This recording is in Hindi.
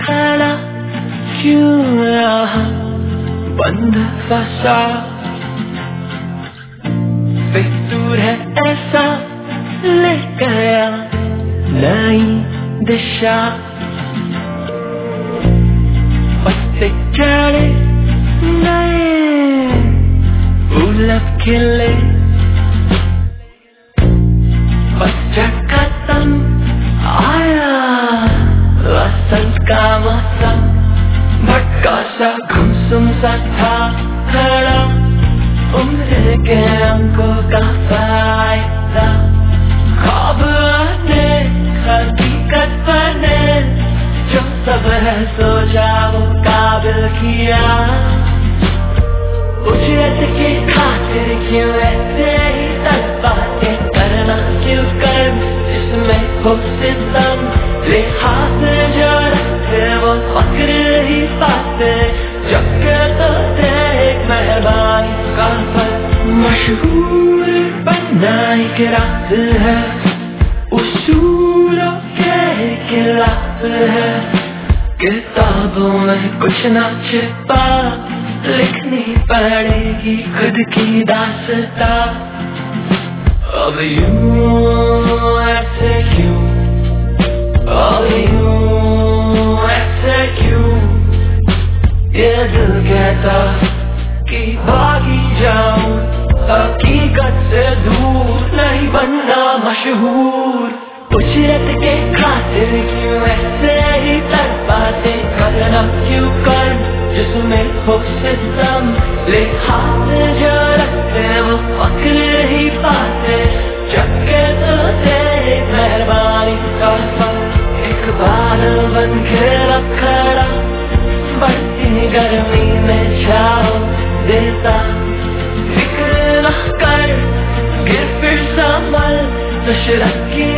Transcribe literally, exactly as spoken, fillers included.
खड़ा क्यों रहा बंद फंसा, फितूर है ऐसा ले गया नई दिशा। पत्ते चढ़े नए फूल खिले, बच्चा खत्म आया वसंत का मौसम। भटका सा गुमसुम सा था खड़ा उम्र के अंकों का फायदा। ख्वाब आने हकीकत बने, जो सब है सोचा वो काबिल किया। उजरत की खातिर क्यों ऐसे ही तड़पाते, करना क्यों कर्म जिसमें हो सितम। लिहाज जो रखते वो फक्र ही पाते, चक्के तो देख मेहरबानी का फल। मशहूर बनना एक रात है, उसूलों के खिलाफ है। किताबों में कुछ ना छिपा, लिखनी पड़ेगी खुद की दास्तां। अब यूं ऐसे क्यों, अब यूं ऐसे क्यों, ये दिल कहता कि भागी जाऊं। हकीकत से दूर नहीं बनना मशहूर, उजरत के खातिर क्यों ऐसे ही तड़पाते, करना क्यों कर्म जिसमें हो सितम। लिहाज जो रखते वो फक्र ही पाते, चक्के तो देख मेहरबानी का फल। एक बादल बन के रखड़ा बढ़ती गर्मी में छाओ देता। फिक्र न कर गिर फिर संभल, दशरथ की